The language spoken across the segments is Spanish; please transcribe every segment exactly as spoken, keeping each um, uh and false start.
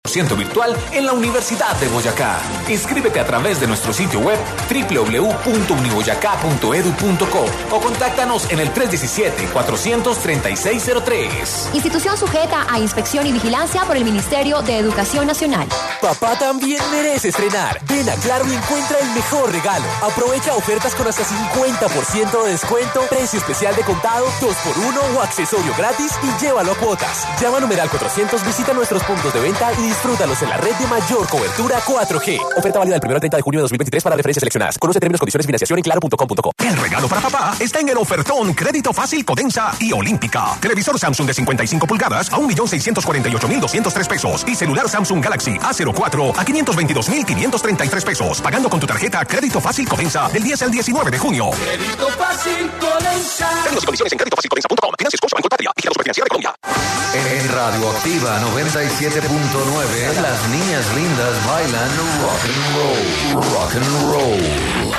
Ciento virtual en la Universidad de Boyacá. Inscríbete a través de nuestro sitio web doble u doble u doble u punto uniboyacá punto edu punto co o contáctanos en el tres uno siete, cuatro tres seis cero tres. Institución sujeta a inspección y vigilancia por el Ministerio de Educación Nacional. Papá también merece estrenar. Ven a Claro y encuentra el mejor regalo. Aprovecha ofertas con hasta cincuenta por ciento de descuento, precio especial de contado, dos por uno o accesorio gratis y llévalo a cuotas. Llama a numeral cuatrocientos, visita nuestros puntos de venta y disfrútalos en la red de mayor cobertura cuatro G. Oferta válida del primero al treinta de junio de dos mil veintitrés para referencias seleccionadas. Conoce términos, condiciones y financiación en claro punto com punto co. El regalo para papá está en el ofertón Crédito Fácil Codensa y Olímpica. Televisor Samsung de cincuenta y cinco pulgadas a un millón seiscientos cuarenta y ocho mil doscientos tres pesos y celular Samsung Galaxy A cero cuatro a quinientos veintidós mil quinientos treinta y tres pesos. Pagando con tu tarjeta Crédito Fácil Codensa del diez al diecinueve de junio. Crédito Fácil Codensa. Términos y condiciones en crédito fácil codensa punto com. Financia Scotiabank Colpatria y la Superfinanciera de Colombia. En Radioactiva noventa y siete punto nueve, las niñas lindas bailan rock and roll. Rock and roll.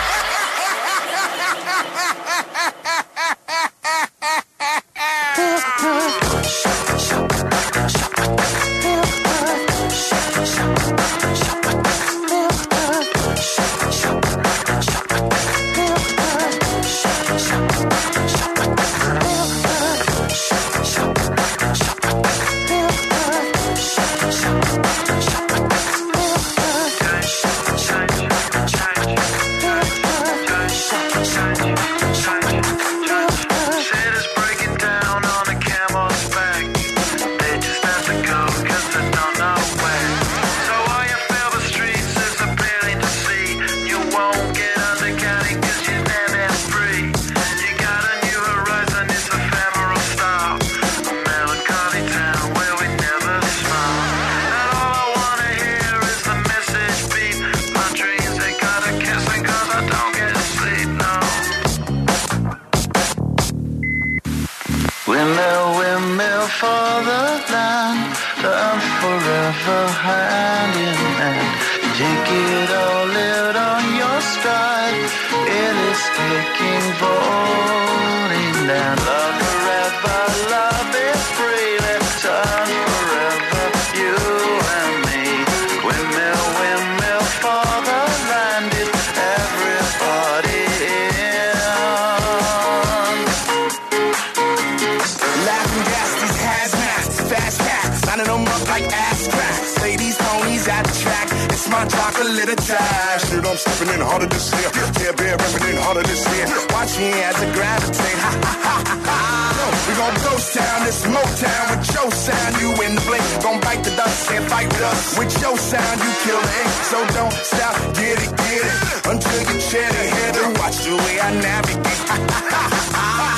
I'm stepping in harder this year. Yeah, bear repping in harder this year. Watch me as I gravitate. Ha ha ha ha ha. We gon' ghost town, this Motown with your sound. You in the blink, gon' bite the dust, can't fight with us. With your sound, you kill the ink. So don't stop, get it, get it. Until you chin it, hit it. Watch the way I navigate. Ha ha ha ha ha.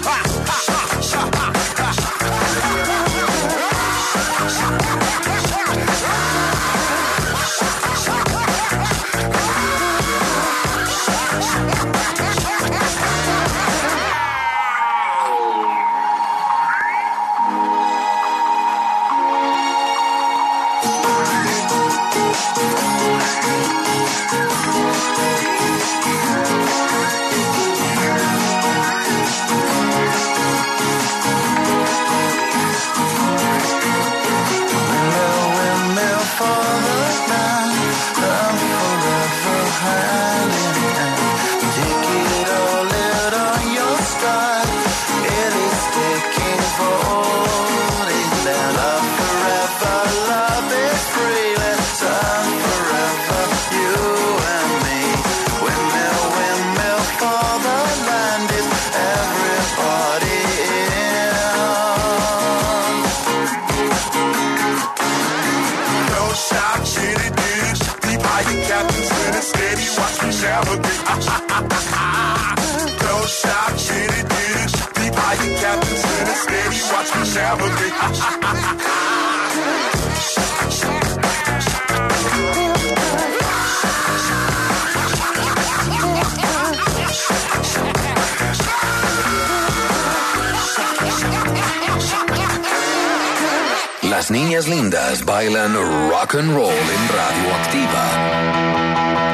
Las niñas lindas bailan rock and roll en Radioactiva.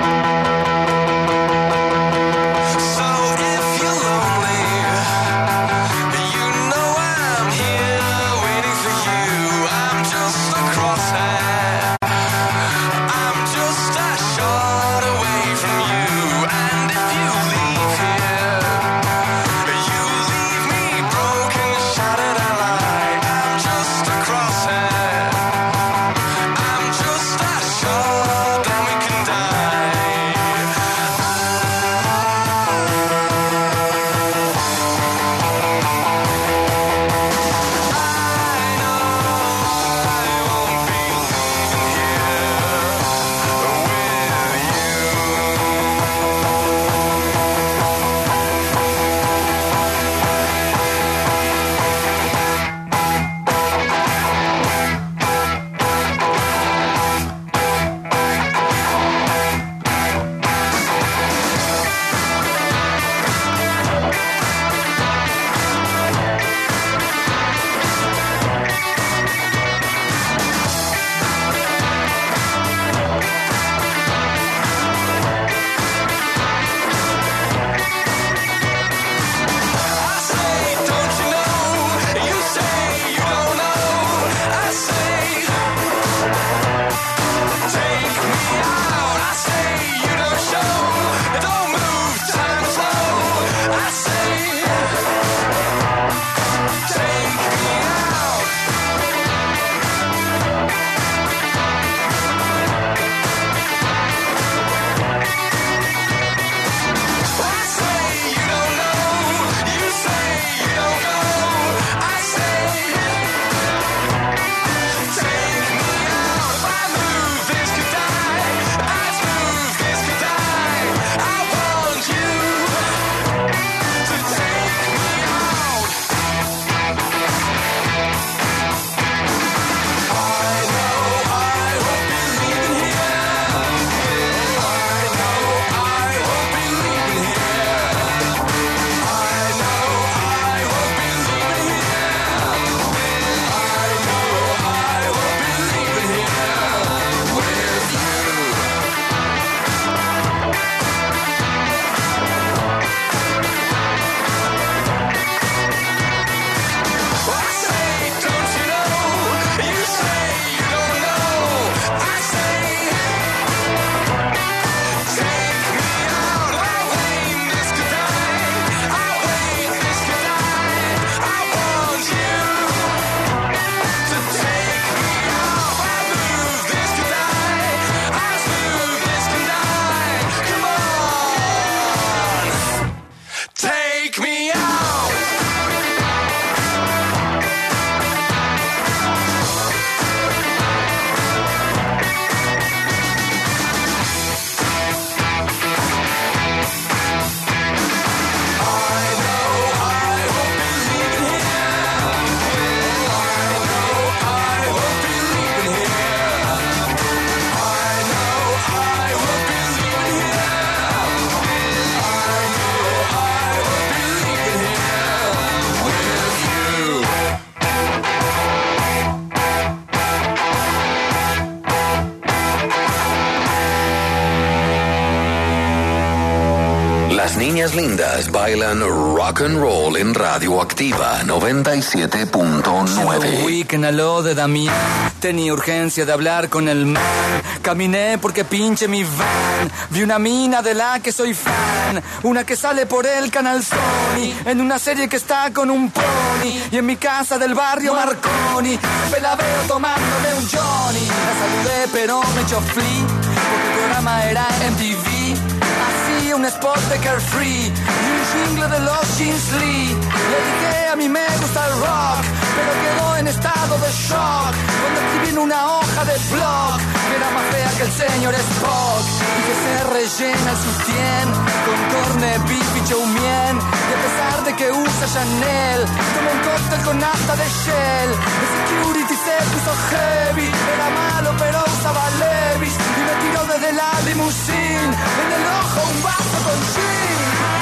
niñas lindas bailan rock and roll en Radioactiva noventa y siete punto nueve. Weekend a lo de Damián, tenía urgencia de hablar con el man. Caminé porque pinche mi van. Vi una mina de la que soy fan, una que sale por el canal Sony, en una serie que está con un pony. Y en mi casa del barrio Marconi, me la veo tomándole un Johnny. La saludé pero me echó flea, porque el programa era M T V. Hacía un spot de Carefree y un jingle de los Jeans Lee. Le dije a mí me gusta el rock, pero quedó en estado de shock cuando escribí en una hoja de blog que era más fea que el señor Spock y que se rellena el sustien con corne, beef y chow mein. Y a pesar de que usa Chanel, toma un cóctel con nafta de Shell. El security se puso heavy, era malo pero usaba Levi's y me tiró desde la limusine, en el ojo un vaso con gin.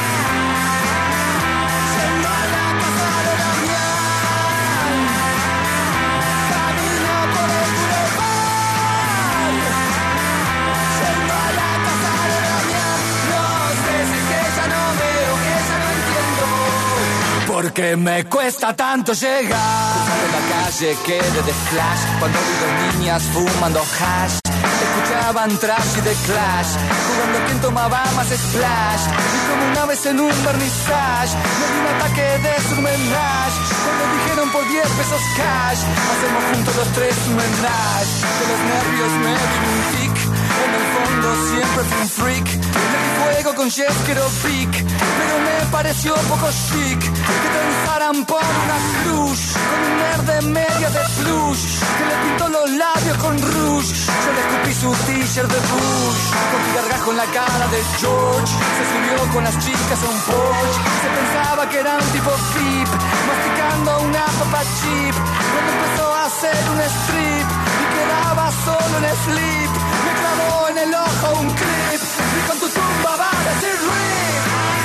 Yendo a la casa de Damián, camino por el boulevard. Yendo a la casa de Damián, no sé si que ya no veo, que ya no entiendo porque me cuesta tanto llegar. Cruzando la calle quedé de flash cuando vi dos niñas fumando hash. Escuchaban trash y The Clash, jugando quien tomaba más splash. Y como una vez en un vernissage, me di un ataque de surmenage cuando dijeron por diez pesos cash, hacemos juntos los tres un menage. De los nervios me di un tic, en el fondo siempre fui un freak. Le di fuego con Jeskero Peak, pero me pareció poco chic que transaran por una cruz con un nerd de media de plush que le pintó los labios con rouge. Yo le escupí su t-shirt de Bush, con mi gargajo en la cara de George. Se subió con las chicas a un Porsche, se pensaba que era un tipo VIP, masticando una papa chip. Cuando empezó a hacer un strip y quedaba solo en sleep, me clavó en el ojo un clip y con tu tumba va a decir rip.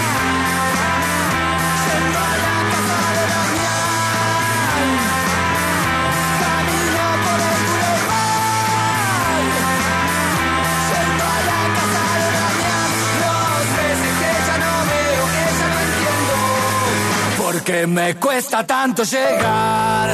Yendo a la casa de Damián, camino por el boulevard. Yendo a la casa de Damián, no sé si que ya no veo, que ya no entiendo porque me cuesta tanto llegar.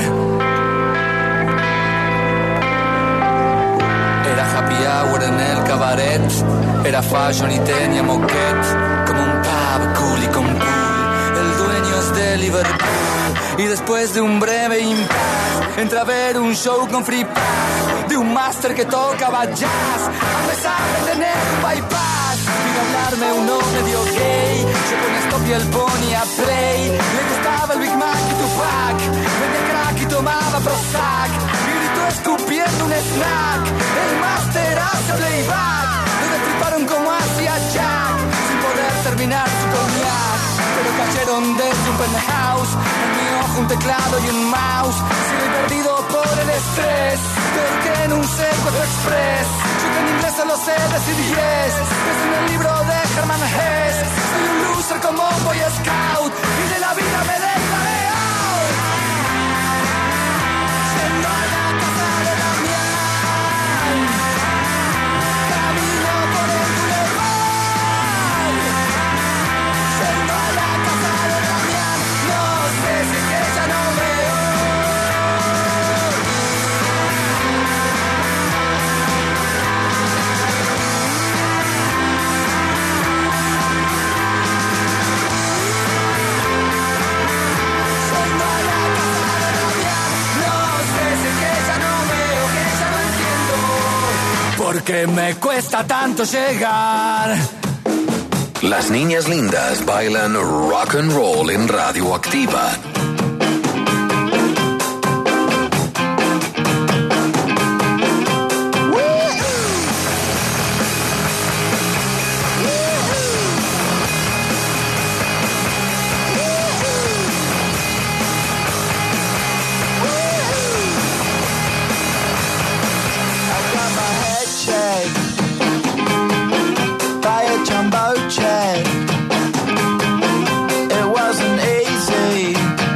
Era happy hour en el cabaret, era fashion y tenía moquette, como un pub cool y con pool. El dueño es de Liverpool y después de un breve impasse entra a ver un show con free pass de un máster que tocaba jazz a pesar de tener un bypass. Vino a hablarme uno medio gay, yo ponía stop y el ponía play. Le gustaba el Big Mac y Tupac, vendía crack y tomaba Prozac y gritó escupiendo un snack. El máster hace playback, lo destriparon como hacía Jack sin poder terminar su cognac. Pero cayeron desde un penthouse, en mi ojo un teclado y un mouse. Sigo perdido por el estrés, peor que en un secuestro express. Yo que en inglés solo sé decir yes, es en el libro de Herman Hesse. Soy un loser como Boy Scout y de la vida me declaré out. Yendo a la casa de Damián, camino por el boulevard. Yendo a la casa de Damián, no sé si que ya no veo. Yendo a la casa de Damián, no sé si que ya no veo, que ya no entiendo porque me cuesta tanto llegar. Las niñas lindas bailan rock and roll en Radioactiva. I got my head shaved by a jumbo jet. It wasn't easy.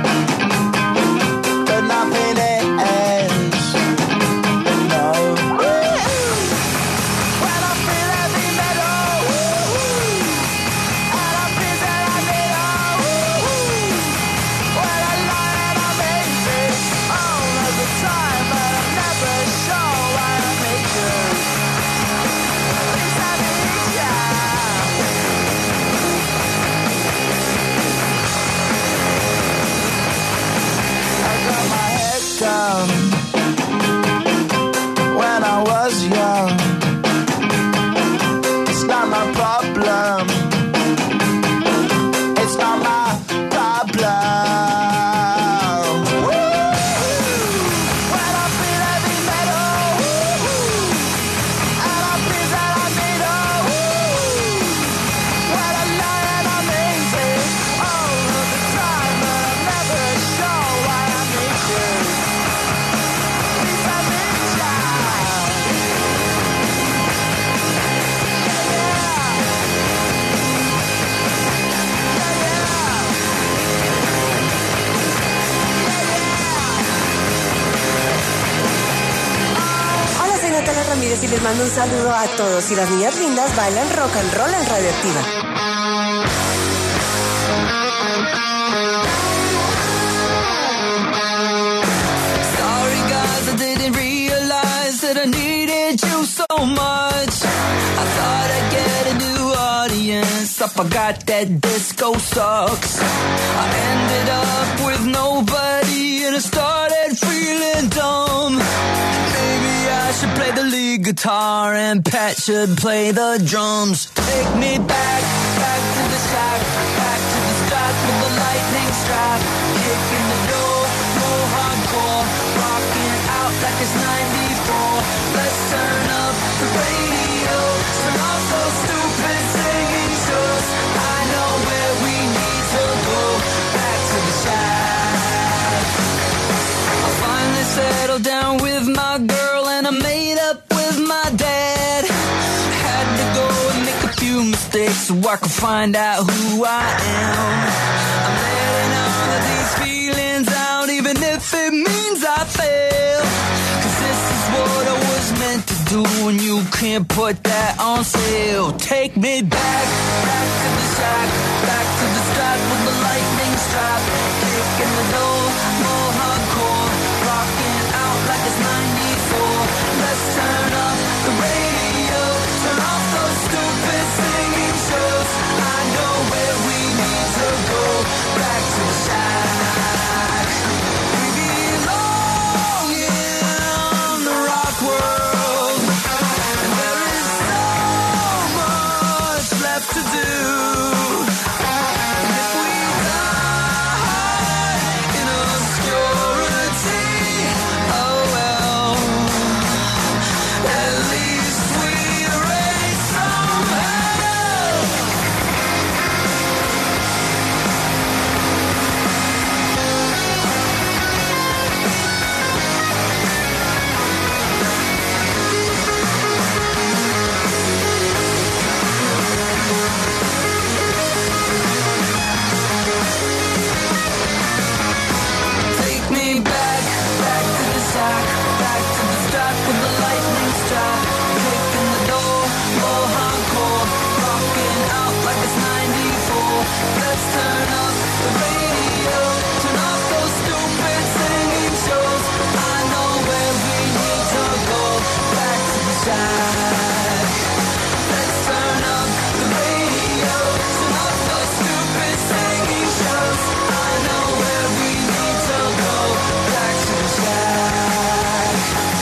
Ramírez y les mando un saludo a todos. Y las niñas lindas bailan rock and roll en Radioactiva. Sorry guys, I didn't realize that I needed you so much. I thought I'd get a new audience. I forgot that disco sucks. I ended up with nobody and I started feeling dumb. Maybe I should play the lead guitar and Pat should play the drums. Take me back, back to the shack, back to the start with the lightning strap. Kicking the door, more hardcore, rocking out like it's ninety-four. Let's turn up the radio, turn off those stupid singing shows. I know where we need to go, back to the shack. I finally settled down with my girl and I made up with my dad. Had to go and make a few mistakes so I could find out who I am. I'm letting all of these feelings out even if it means I fail. Cause this is what I was meant to do and you can't put that on sale. Take me back, back to the shack, back to the start with the lightning strap. Kicking the door, more hardcore, rocking out like it's ninety-four. Let's turn up the radio, turn off those stupid singing shows. I know where we need to go, back to the shack. We belong in the rock world, and there is so much left to do. And if we die in obscurity, oh well, at least we raise some hell. Take me back, back to the shack, back to the start with the lightning strap. Kicking the door, more hardcore, rocking out like it's ninety-four. Let's turn up the radio, turn off those stupid singing shows. I know where we need to go, back to the shack. Let's turn up the radio, turn off those stupid singing shows. I know where we need to go, back to the shack.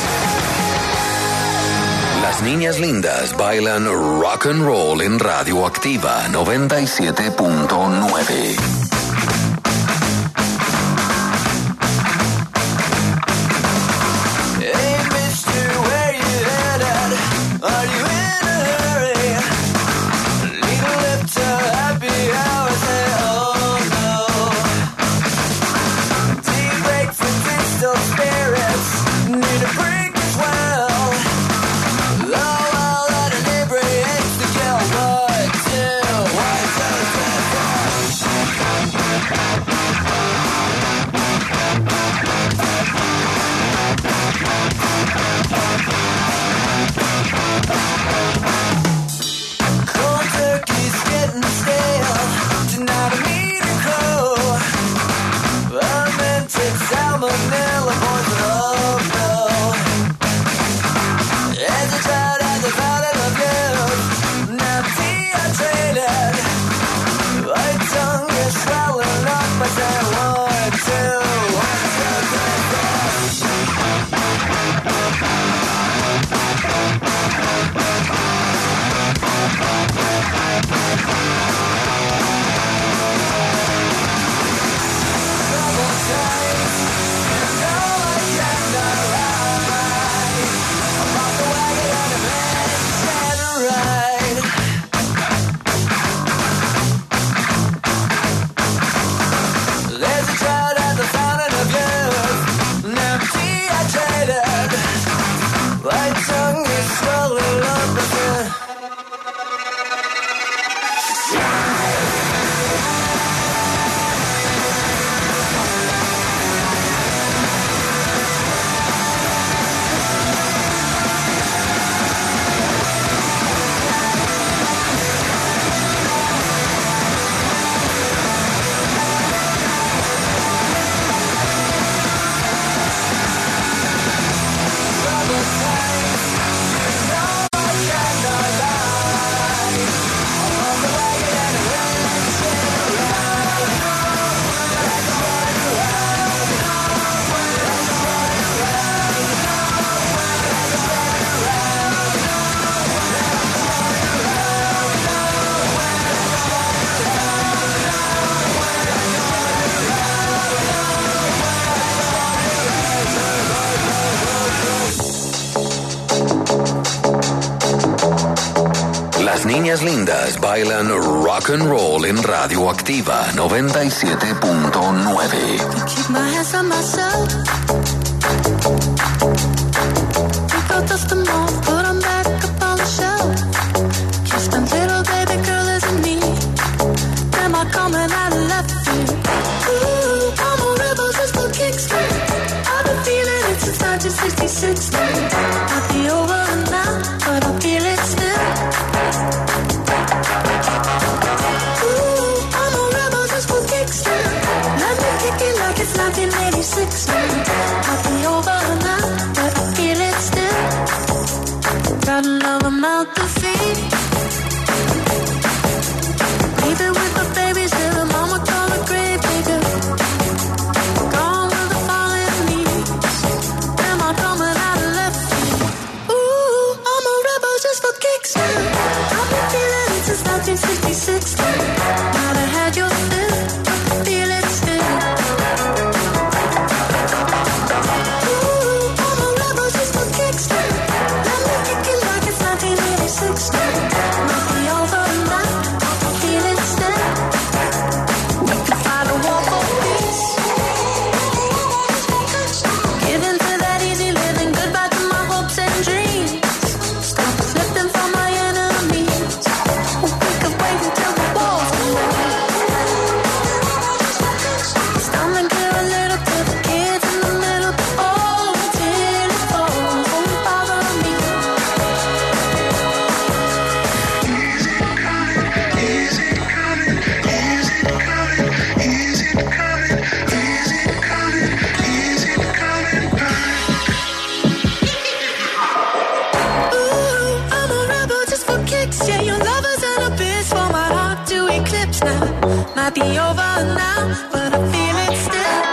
Las niñas lindas bailan rock and roll en Radioactiva noventa y siete punto nueve. Hey, mister, where you headed? Are you in a hurry? Need a lift to happy hours, eh? Oh no. Tea break for distal spirits. Need a break as well. Oh, well, that inebriates the girl. What do? Why so Las niñas lindas bailan rock and roll en Radioactiva noventa y siete punto nueve. nineteen sixty-six. Might be over now, but I feel it still. Ooh, I'm a rebel just for kicks. Let me kick it like it's nineteen eighty-six. Might be over now, but I feel it still. Got another mouth to feed. Leave it with the babies till the mama call a grave digger. Gone with the fallen leaves. Am I coming out of left field? Ooh, I'm a rebel just for kicks. I've been feeling it since nineteen sixty-six. Might have had your fill, but feel it still. Ooh, I'm a rebel just for kicks. Let me kick it like it's nineteen eighty-six. Might be over now. Might be over now, but I feel it still.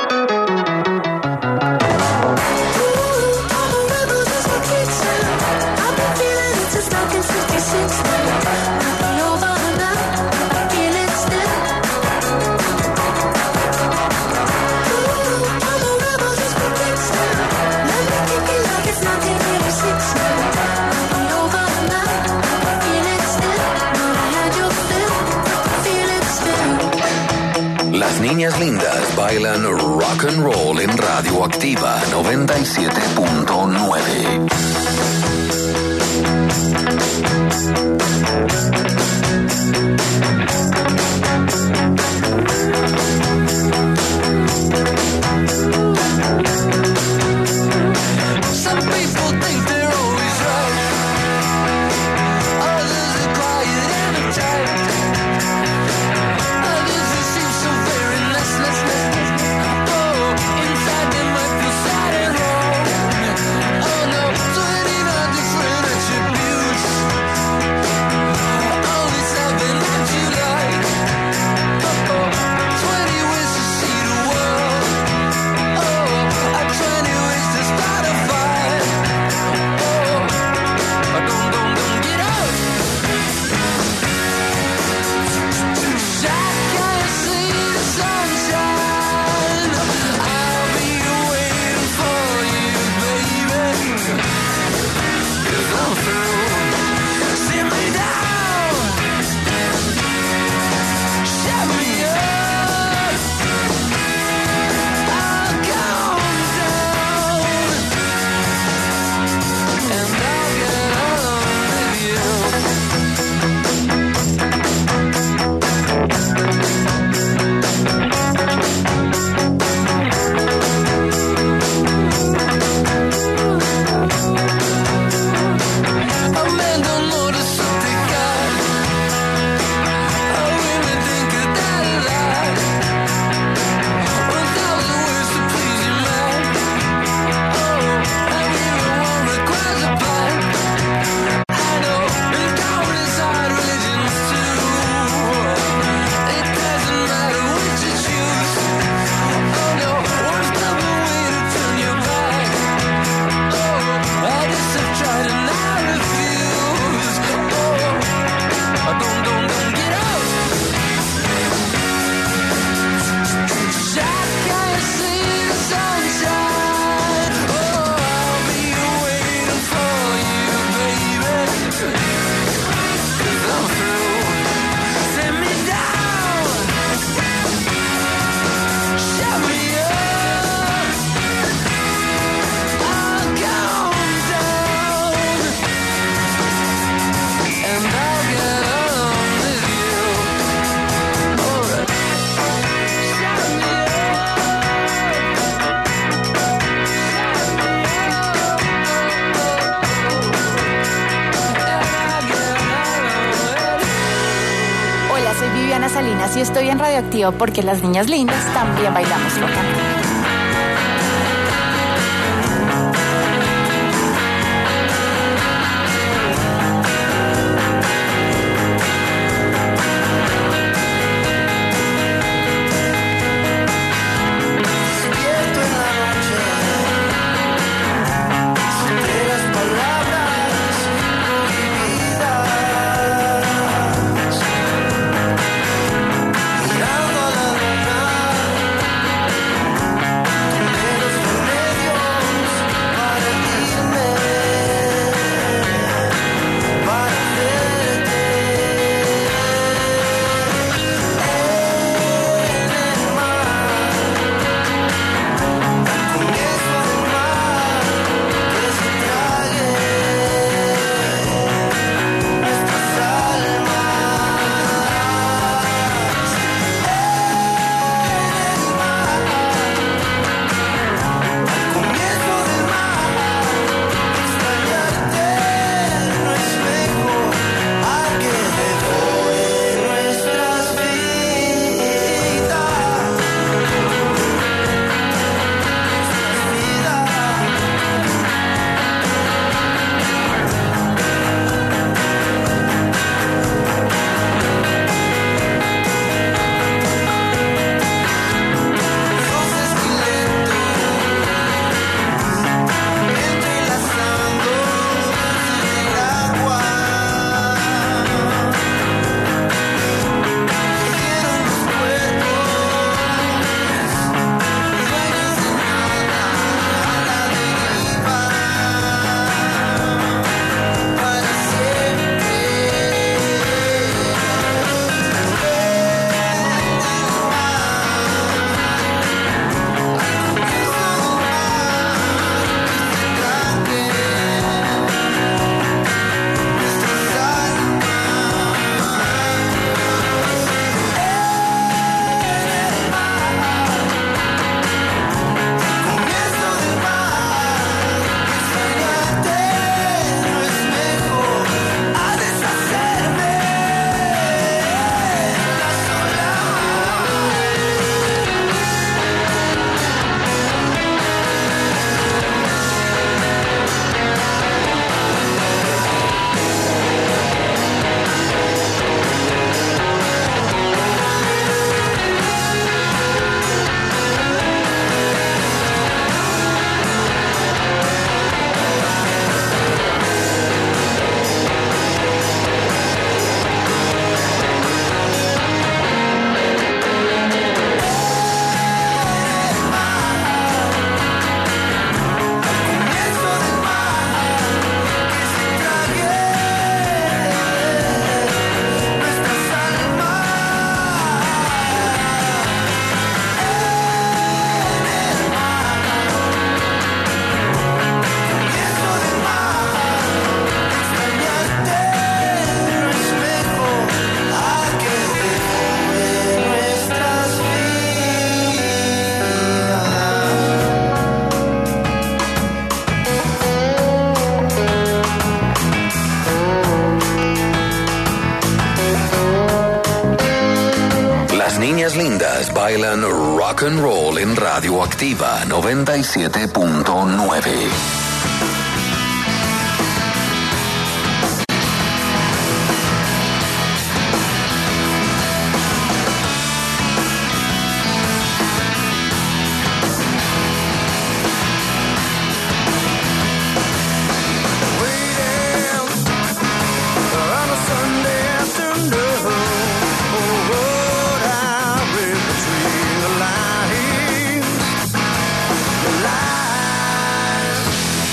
Ooh, I'm a rebel just for kicks now. I've been feeling it since nineteen sixty-six. Might be over now, but I feel it still. Ooh, I'm a rebel just for kicks now. Let me kick it like it's nineteen eighty-six. Might be over now, but I feel it still. Might have had your fill, feel it still. Las niñas lindas bailan rock and roll en Radioactiva noventa y siete punto nueve. Some people think they're always right. Others are quiet and uptight. Others who seem so very restless. Oh, inside they might feel sad and wrong. Oh no, so it ain't Salinas y estoy en Radioactivo porque las niñas lindas también bailamos rock and roll. Niñas lindas bailan rock and roll en Radioactiva noventa y siete punto nueve. Lies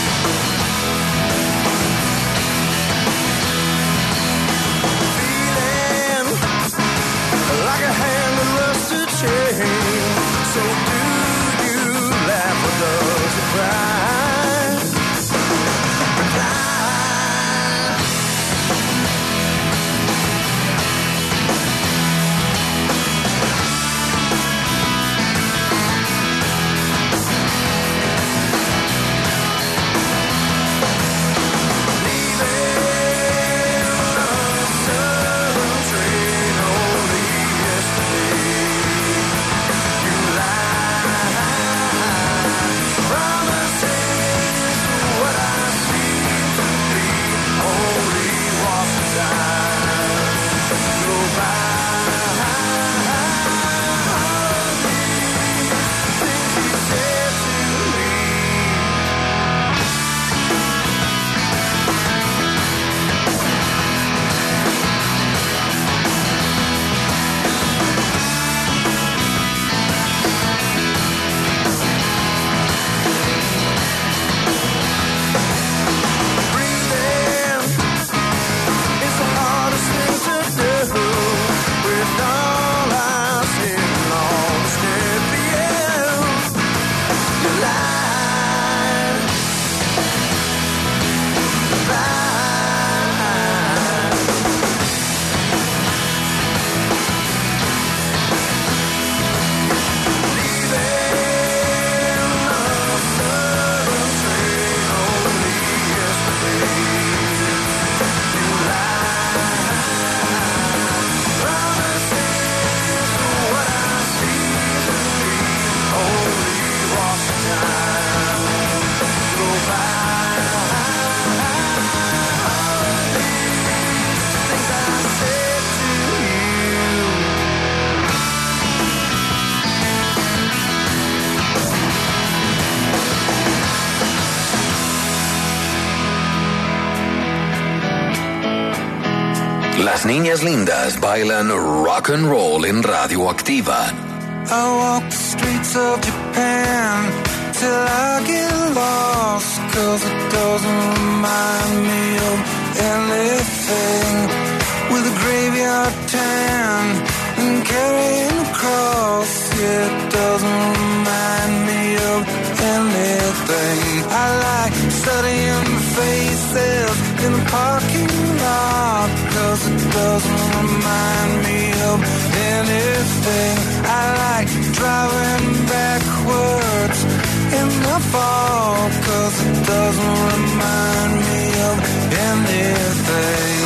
Las niñas lindas bailan rock and roll en Radioactiva. I walk the streets of Japan till I get lost, cause it doesn't remind me of anything. With a graveyard tan and carrying a cross, yeah, it doesn't remind me of anything. I like studying faces in the parking lot, cause it doesn't remind me of anything. I like driving backwards in the fall, cause it doesn't remind me of anything.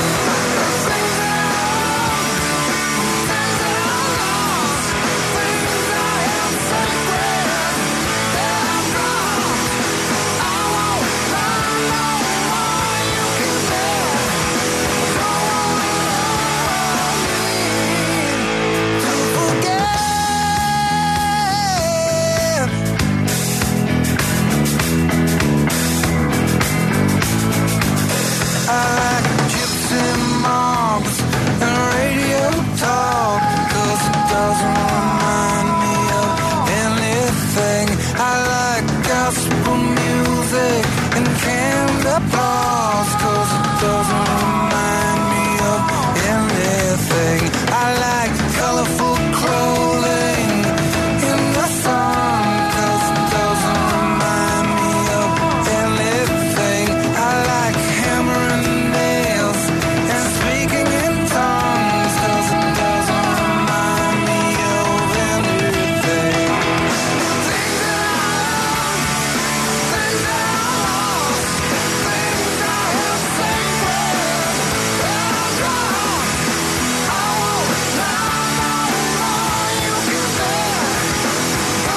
I like gypsy mobs and radio talk, cause it doesn't remind me of anything. I like gospel music and canned applause, cause it doesn't remind me of anything. I like colorful clothing in the sun, cause it doesn't remind me of anything. I like hammering nails and speaking in tongues, cause it doesn't remind me of anything. Things that I love, things that I lost, things I have sacred, and gone. I won't lie no more, you can say, go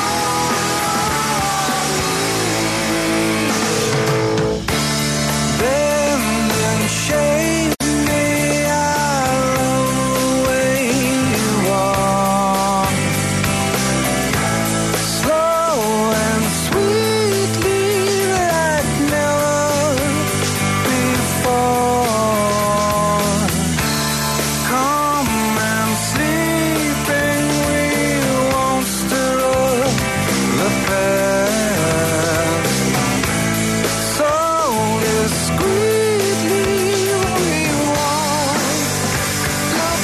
on. Bend and shake me, I love the way you walk. Slow and sweetly like never before. Come and sleeping, we won't stir up the past. So discreetly we won't look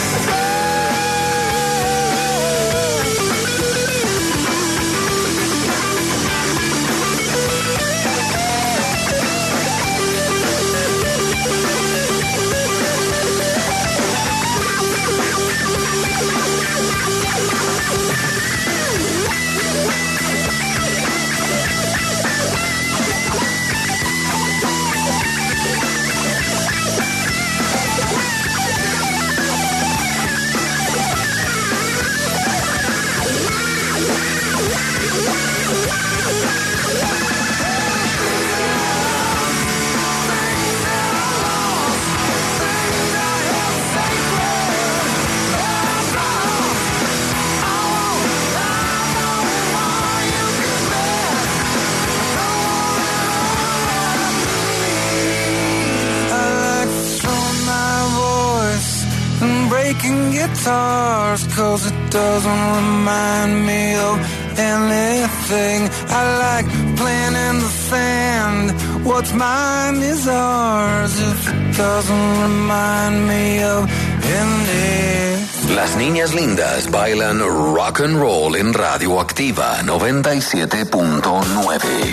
breaking guitars, cause it doesn't remind me of anything. I like playing in the sand, what's mine is ours, if it doesn't remind me of anything. Las niñas lindas bailan rock and roll en Radioactiva noventa y siete punto nueve.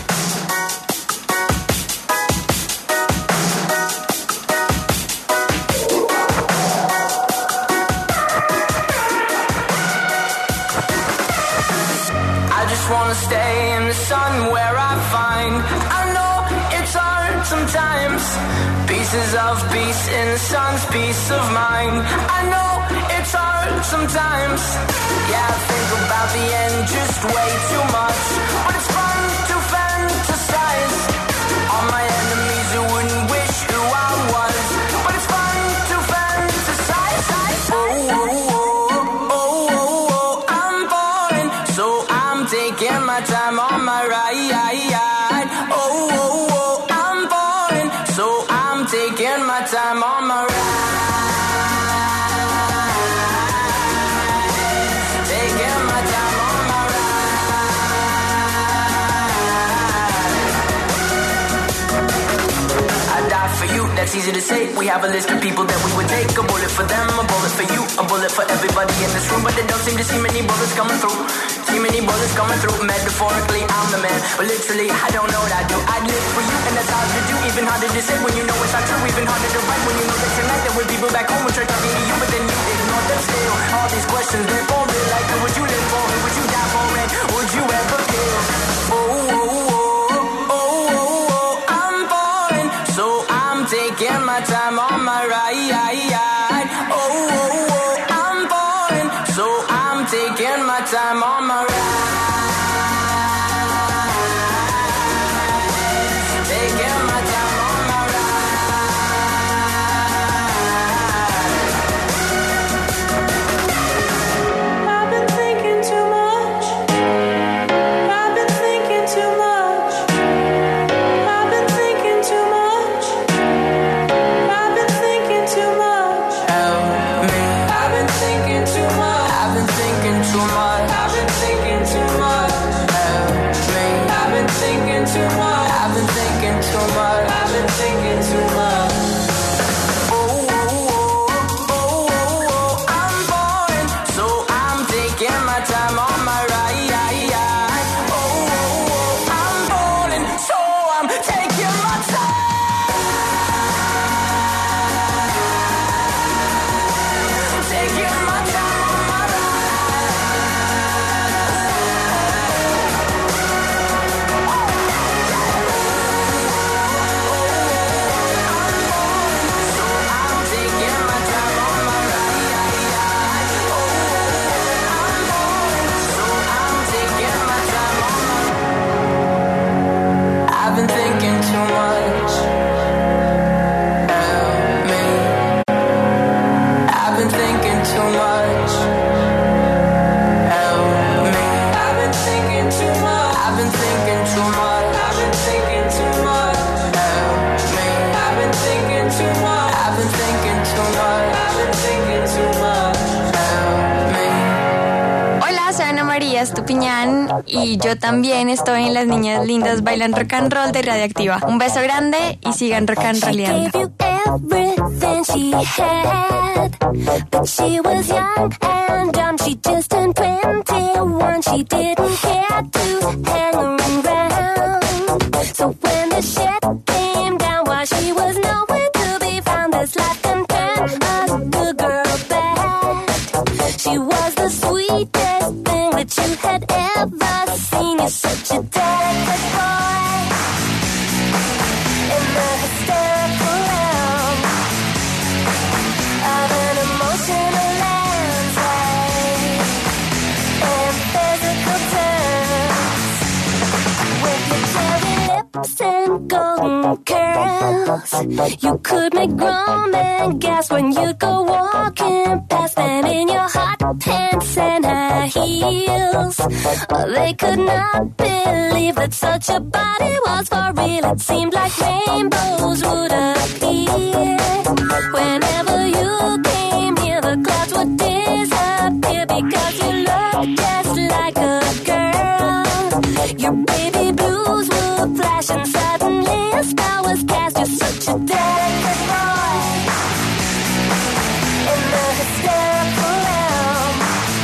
Wanna stay in the sun where I find I know it's hard sometimes. Pieces of peace in the sun's peace of mind. I know it's hard sometimes. Yeah, I think about the end just way too much, but it's fun to fantasize. All my enemies who wouldn't wish who I was, but it's fun to fantasize. Oh, oh, oh, oh, oh, oh, I'm falling, so I'm taking my time on my ride. Oh, oh, oh, I'm falling, so I'm taking my time on my ride. that's easy to say. We have a list of people that we would take. A bullet for them, a bullet for you, a bullet for everybody in this room. But they don't seem to see many bullets coming through. See many bullets coming through. Metaphorically, I'm the man, but literally, I don't know what I do. I'd live for you, and that's hard to do. Even harder to say when you know it's not true. Even harder to write when you know that tonight there were people back home who tried talking to you, but then you ignore them still. All these questions, they're for real. Like, who would you live for? Who would you die for? And would you ever kill? Oh, oh, oh, oh, oh, oh, I'm falling, so I'm taking my time on my ride. Oh, oh, oh, I'm falling, so I'm taking my time on my ride. Taking my time on my ride. I've been thinking too much. I've been thinking too much. I've been thinking too much. I've been thinking too much. Help me. I've been thinking too much. I've been thinking too much. I've been thinking too much. Help me. I've been thinking too much. I've been thinking too much. I've been thinking too much. Oh, oh, oh, oh, oh, oh, I'm falling, so I'm taking my time on my ride. Oh, oh, oh, I'm falling, so I'm taking my time. Taking my time on my I've been thinking too much. Help me. I've been thinking too much. Help me. I've been thinking too much. I've been thinking too much. I've been thinking too much. Help me. I've been thinking too much. I've been thinking too much. I've been thinking too much. Help me. Hola, soy Ana María Estupiñán y yo también estoy en Las Niñas Lindas Bailan Rock and Roll de Radioactiva. Un beso grande y sigan rock and rollando. Everything she had, but she was young and dumb. She just turned twenty-one. She didn't care to hang around. So when the shit came down, while she was nowhere to be found, this life can turn a good girl bad. She was the sweetest thing that you had ever seen. You're such a delicate boy in the hysterical realm of an emotional landscape and physical terms. With your cherry lips and golden curls, you could make grown men gasp when you go walking past them in your hot pants and high heels. Oh, they could not believe that such a body was for real. It seemed like rainbows would appear whenever you came near. The clouds would disappear because you looked just like a girl. Your baby blues would flash and suddenly a spell was cast. You're such a delicate boy in the hysterical realm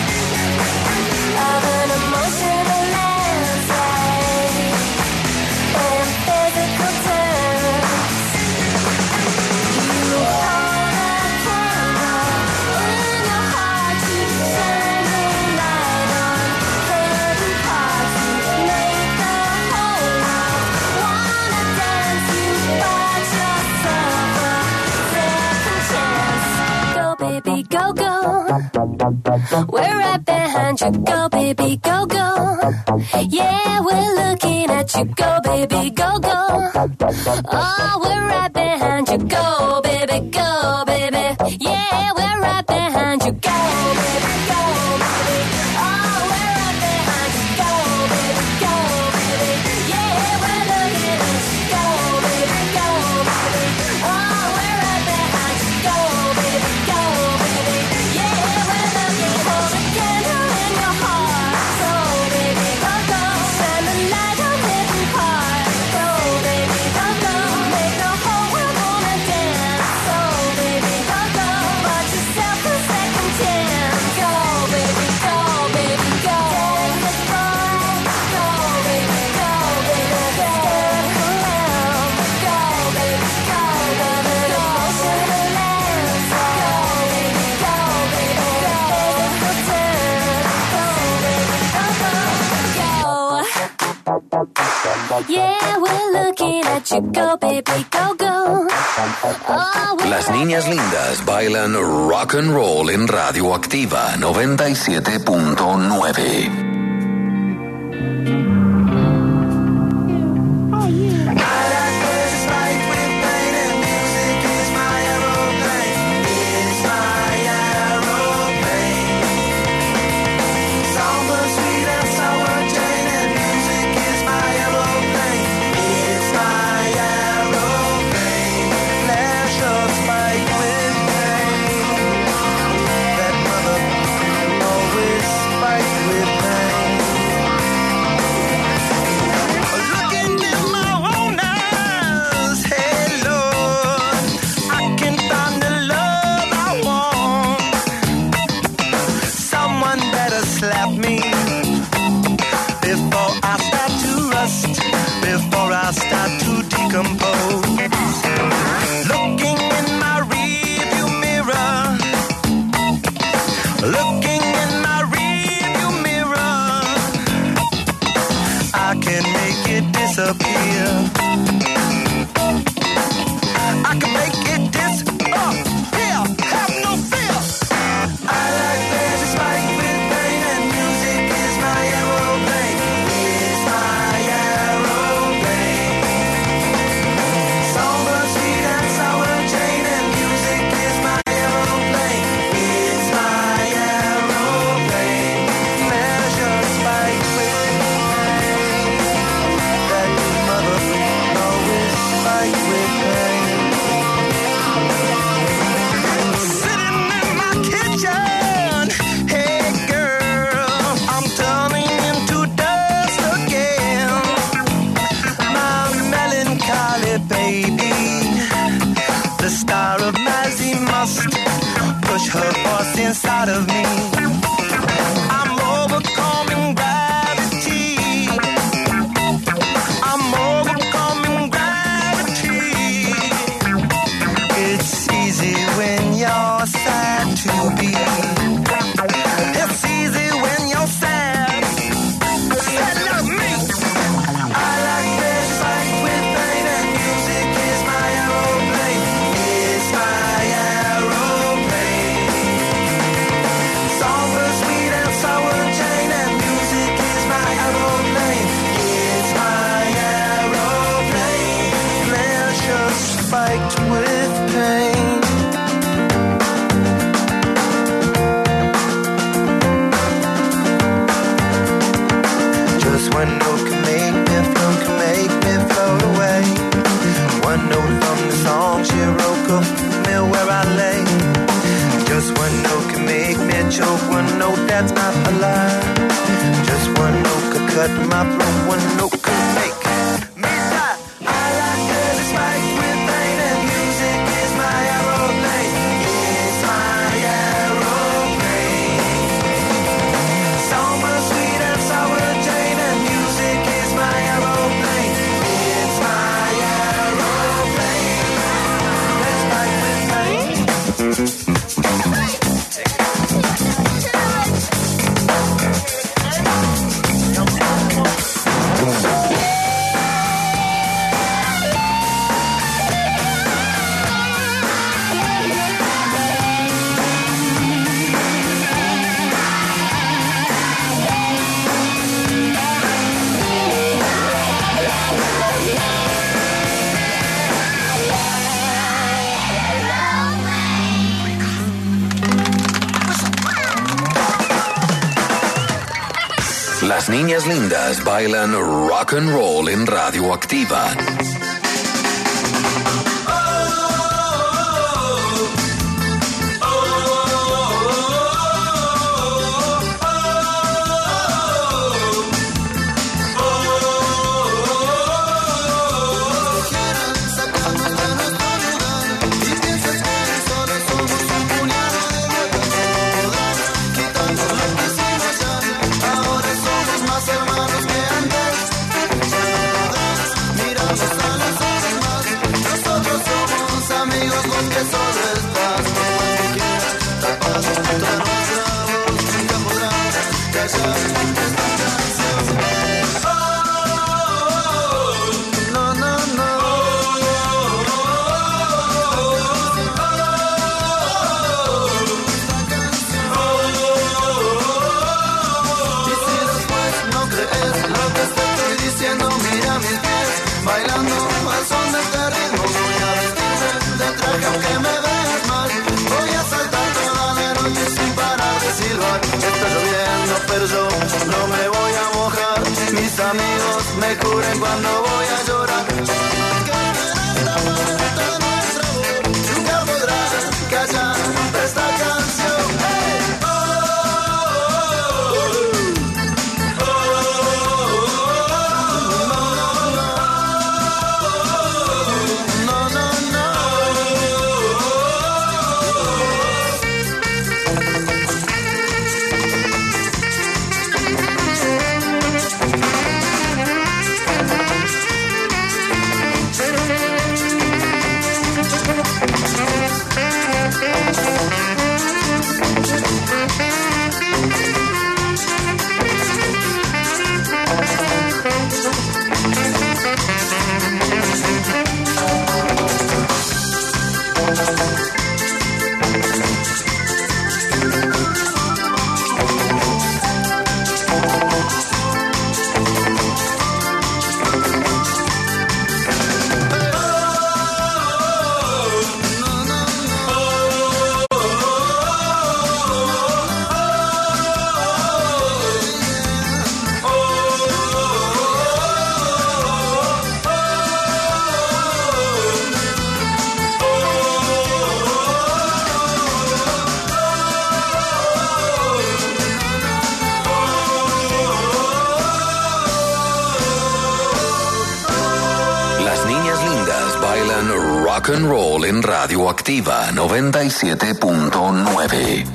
of an emotional landscape and physical terms. You hold a candle in your heart, you turn the light on, certain parts you make the whole world wanna dance. You bought yourself a second chance. Go baby, go go. We're right behind you. Go baby, go go. Yeah, we're looking at you. Go baby, go go. Oh, we're right behind you. Go baby, go baby. Yeah, we're right behind you. Go baby, go baby. Oh, we're right behind you. Go baby, go baby. Yeah, we're looking at you. Go baby, go baby. Oh, we're right behind you. Go baby, go baby. Yeah, we're looking for the candle in your heart. Go baby, go go. Shine the light on hidden part. Go baby, go go. Make the whole world wanna dance. Yeah, we're looking at you, go, baby, go, go. Oh, Las niñas lindas bailan rock and roll en Radioactiva noventa y siete punto nueve. Inside of me, I'm overcoming gravity. I'm overcoming gravity. It's easy when you're sad to be. It's easy when you're sad. Sad love me. I like this fight with pain, and music is my aeroplane. It's my aeroplane. Songbird, sweet and sour Jane, and music is my aeroplane. It's my aeroplane. Pleasure spiked with pain. Just one note can make me float, can make me float away. One note from the song she wrote, could me where I lay. Just one note can make me choke, one note that's not a lie. Just one note could cut my throat, one note could make me die. I like that it's spiked with pain, and music is my aeroplane. It's my aeroplane. Somewhere sweet and sour Jane, and music is my aeroplane. It's my aeroplane. That's spiked with pain. Las niñas lindas bailan rock and roll en Radioactiva. Hermanos que antes, miramos a me cubren cuando voy a llorar. Nunca podrás callar esta canción. Hey. Oh, oh, oh, oh, no, no, no, no. Rock and Roll en Radioactiva noventa y siete punto nueve.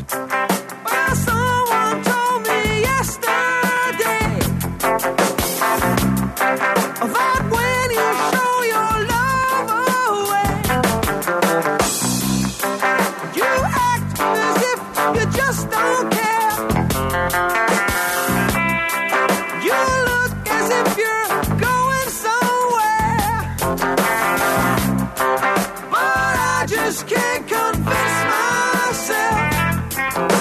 Just can't convince myself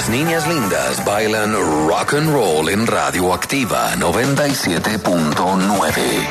Las niñas lindas bailan rock and roll en Radioactiva noventa y siete punto nueve.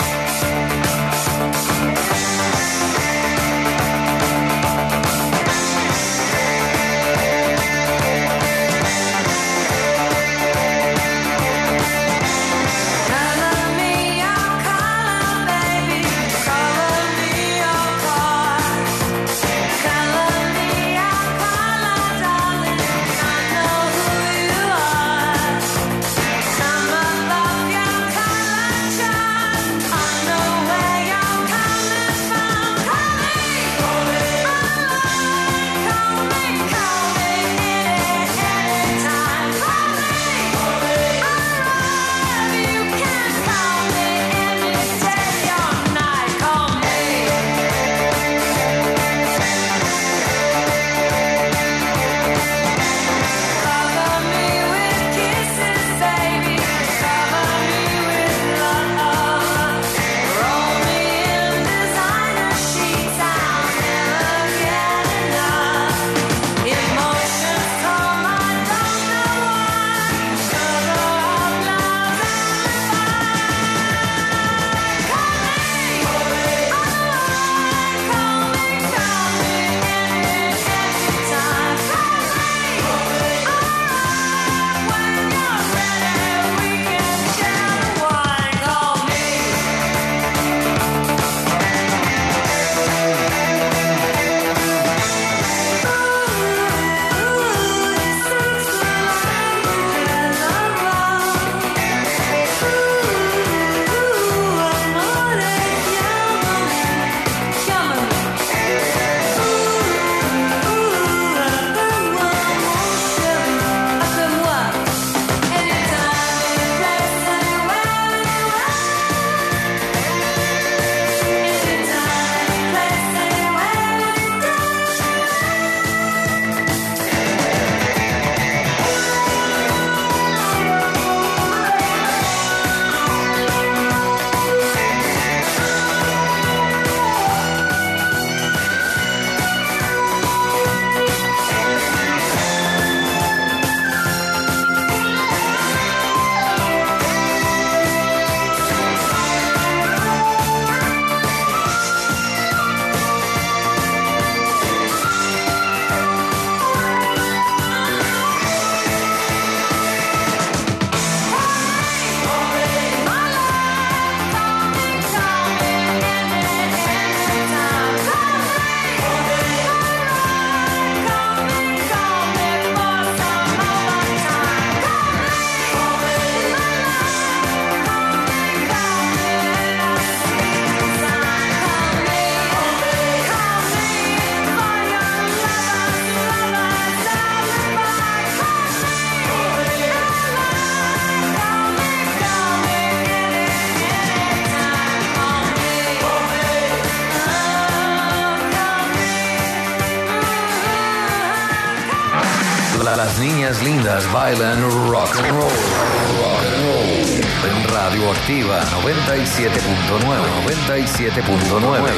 Las niñas lindas bailan rock and roll. Rock and roll. En Radioactiva noventa y siete punto nueve. noventa y siete punto nueve.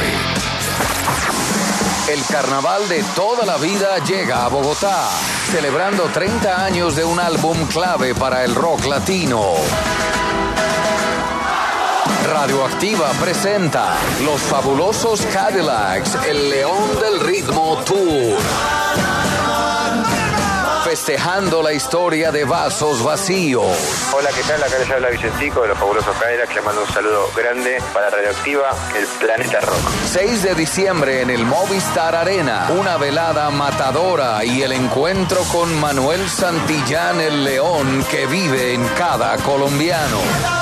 El carnaval de toda la vida llega a Bogotá, celebrando treinta años de un álbum clave para el rock latino. Radioactiva presenta Los Fabulosos Cadillacs, el León del Ritmo Tour. Festejando la historia de Vasos Vacíos. Hola, ¿qué tal? Acá les habla Vicentico de Los Fabulosos Cadillacs. Le mando un saludo grande para Radioactiva, el Planeta Rock. seis de diciembre en el Movistar Arena. Una velada matadora y el encuentro con Manuel Santillán, el león que vive en cada colombiano.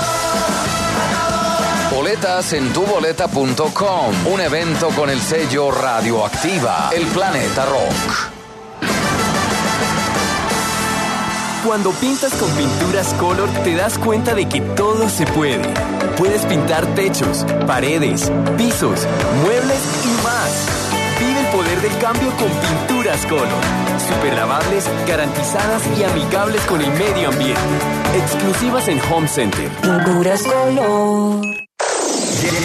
Boletas en tu boleta punto com. Un evento con el sello Radioactiva, el Planeta Rock. Cuando pintas con Pinturas Color te das cuenta de que todo se puede. Puedes pintar techos, paredes, pisos, muebles y más. Vive el poder del cambio con Pinturas Color. Super lavables, garantizadas y amigables con el medio ambiente. Exclusivas en Home Center. Pinturas Color.